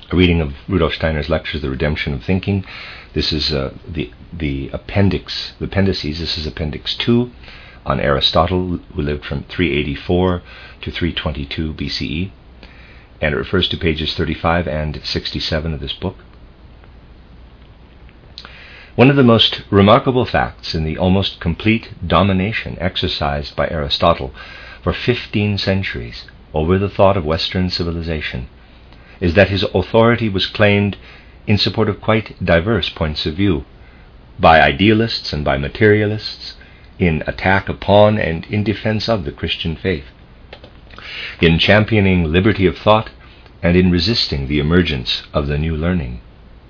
a reading of Rudolf Steiner's lectures, The Redemption of Thinking. This is the appendices. This is Appendix 2 on Aristotle, who lived from 384 to 322 BCE, and it refers to pages 35 and 67 of this book. One of the most remarkable facts in the almost complete domination exercised by Aristotle for 15 centuries over the thought of Western civilization is that his authority was claimed in support of quite diverse points of view, by idealists and by materialists, in attack upon and in defense of the Christian faith, in championing liberty of thought and in resisting the emergence of the new learning.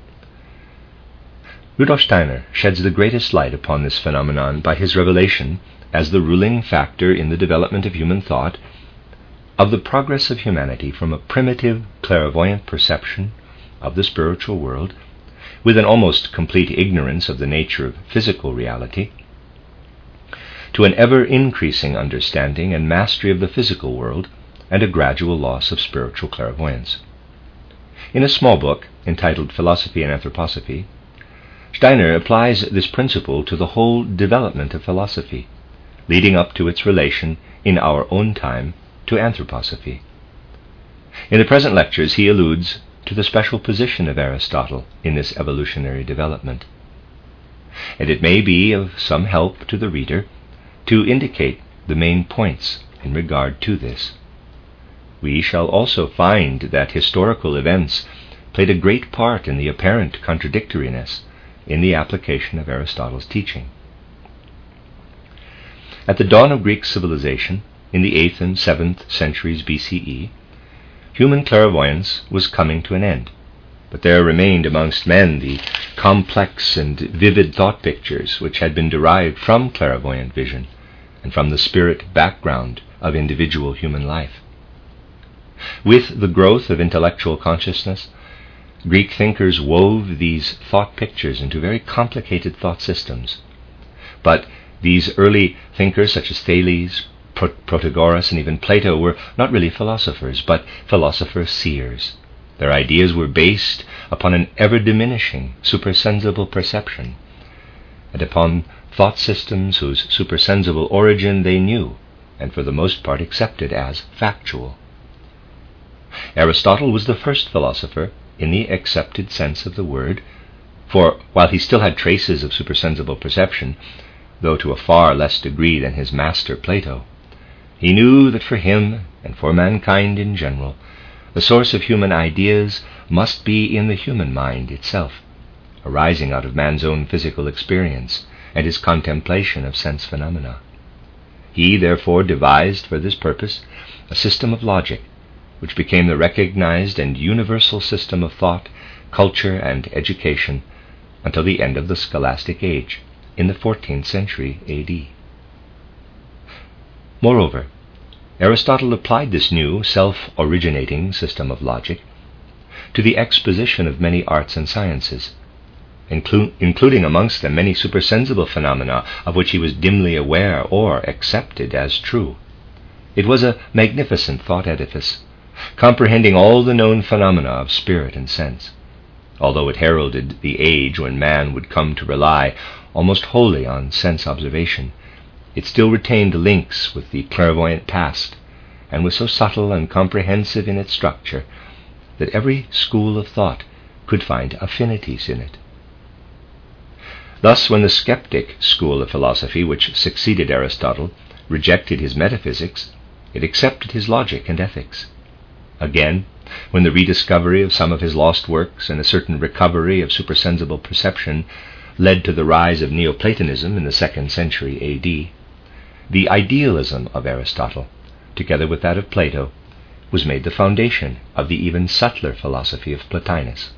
Rudolf Steiner sheds the greatest light upon this phenomenon by his revelation, as the ruling factor in the development of human thought, of the progress of humanity from a primitive clairvoyant perception of the spiritual world, with an almost complete ignorance of the nature of physical reality, to an ever-increasing understanding and mastery of the physical world and a gradual loss of spiritual clairvoyance. In a small book entitled Philosophy and Anthroposophy, Steiner applies this principle to the whole development of philosophy, leading up to its relation in our own time to anthroposophy. In the present lectures, he alludes to the special position of Aristotle in this evolutionary development, and it may be of some help to the reader to indicate the main points in regard to this. We shall also find that historical events played a great part in the apparent contradictoriness in the application of Aristotle's teaching. At the dawn of Greek civilization, in the 8th and 7th centuries BCE, human clairvoyance was coming to an end, but there remained amongst men the complex and vivid thought pictures which had been derived from clairvoyant vision and from the spirit background of individual human life. With the growth of intellectual consciousness, Greek thinkers wove these thought pictures into very complicated thought systems. But these early thinkers, such as Thales, Protagoras, and even Plato, were not really philosophers, but philosopher-seers. Their ideas were based upon an ever-diminishing supersensible perception, and upon thought systems whose supersensible origin they knew, and for the most part accepted as factual. Aristotle was the first philosopher in the accepted sense of the word, for while he still had traces of supersensible perception, though to a far less degree than his master Plato, he knew that for him, and for mankind in general, the source of human ideas must be in the human mind itself, arising out of man's own physical experience and his contemplation of sense phenomena. He therefore devised for this purpose a system of logic, which became the recognized and universal system of thought, culture, and education until the end of the scholastic age, in the 14th century AD. Moreover, Aristotle applied this new, self-originating system of logic to the exposition of many arts and sciences, including amongst them many supersensible phenomena of which he was dimly aware or accepted as true. It was a magnificent thought edifice, comprehending all the known phenomena of spirit and sense, although it heralded the age when man would come to rely almost wholly on sense observation. It still retained links with the clairvoyant past, and was so subtle and comprehensive in its structure that every school of thought could find affinities in it. Thus, when the skeptic school of philosophy, which succeeded Aristotle, rejected his metaphysics, it accepted his logic and ethics. Again, when the rediscovery of some of his lost works and a certain recovery of supersensible perception led to the rise of Neoplatonism in the 2nd century AD, the idealism of Aristotle, together with that of Plato, was made the foundation of the even subtler philosophy of Plotinus.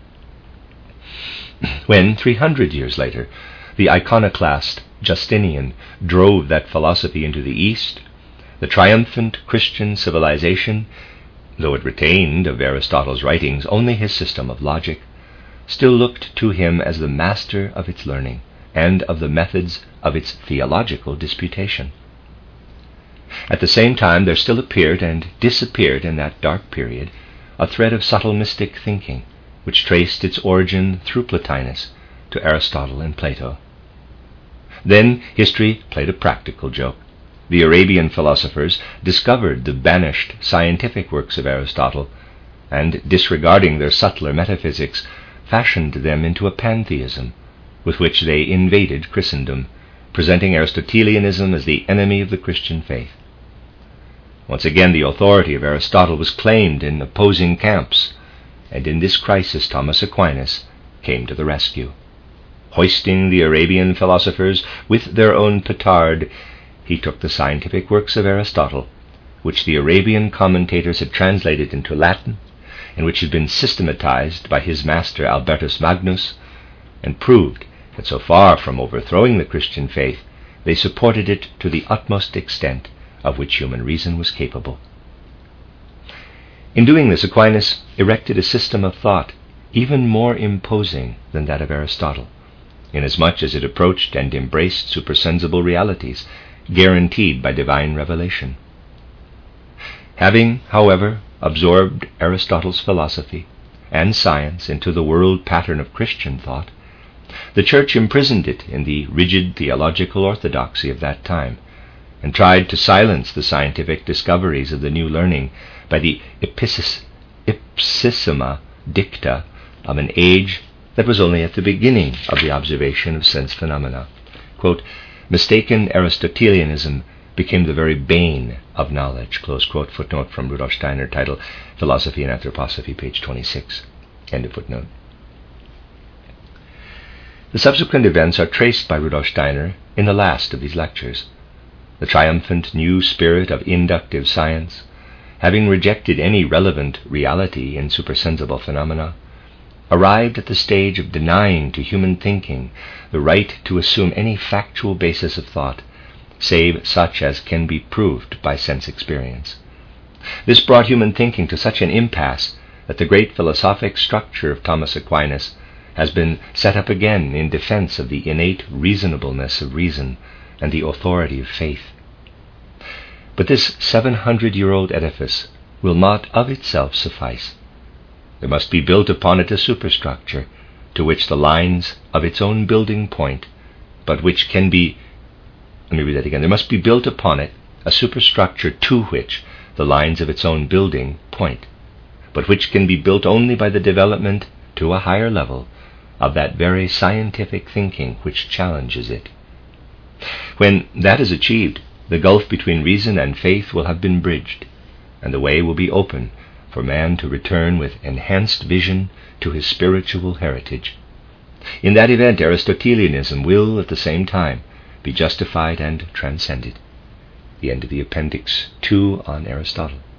When, 300 years later, the iconoclast Justinian drove that philosophy into the East, the triumphant Christian civilization, though it retained of Aristotle's writings only his system of logic, still looked to him as the master of its learning and of the methods of its theological disputation. At the same time, there still appeared and disappeared in that dark period a thread of subtle mystic thinking, which traced its origin through Plotinus to Aristotle and Plato. Then history played a practical joke. The Arabian philosophers discovered the banished scientific works of Aristotle, and, disregarding their subtler metaphysics, fashioned them into a pantheism, with which they invaded Christendom, presenting Aristotelianism as the enemy of the Christian faith. Once again the authority of Aristotle was claimed in opposing camps, and in this crisis Thomas Aquinas came to the rescue. Hoisting the Arabian philosophers with their own petard, he took the scientific works of Aristotle, which the Arabian commentators had translated into Latin, and which had been systematized by his master Albertus Magnus, and proved that so far from overthrowing the Christian faith, they supported it to the utmost extent of which human reason was capable. In doing this, Aquinas erected a system of thought even more imposing than that of Aristotle, inasmuch as it approached and embraced supersensible realities guaranteed by divine revelation. Having, however, absorbed Aristotle's philosophy and science into the world pattern of Christian thought, the Church imprisoned it in the rigid theological orthodoxy of that time, and tried to silence the scientific discoveries of the new learning by the ipsissima dicta of an age that was only at the beginning of the observation of sense phenomena. Quote, "Mistaken Aristotelianism became the very bane of knowledge," close quote, footnote from Rudolf Steiner, title Philosophy and Anthroposophy, page 26, end of footnote. The subsequent events are traced by Rudolf Steiner in the last of these lectures. The triumphant new spirit of inductive science, having rejected any relevant reality in supersensible phenomena, arrived at the stage of denying to human thinking the right to assume any factual basis of thought, save such as can be proved by sense experience. This brought human thinking to such an impasse that the great philosophic structure of Thomas Aquinas has been set up again in defense of the innate reasonableness of reason and the authority of faith. But this 700-year-old edifice will not of itself suffice. There must be built upon it a superstructure to which the lines of its own building point, but which can be, there must be built upon it a superstructure to which the lines of its own building point, but which can be built only by the development to a higher level of that very scientific thinking which challenges it. When that is achieved, the gulf between reason and faith will have been bridged, and the way will be open for man to return with enhanced vision to his spiritual heritage. In that event, Aristotelianism will, at the same time, be justified and transcended. The end of the Appendix 2 on Aristotle.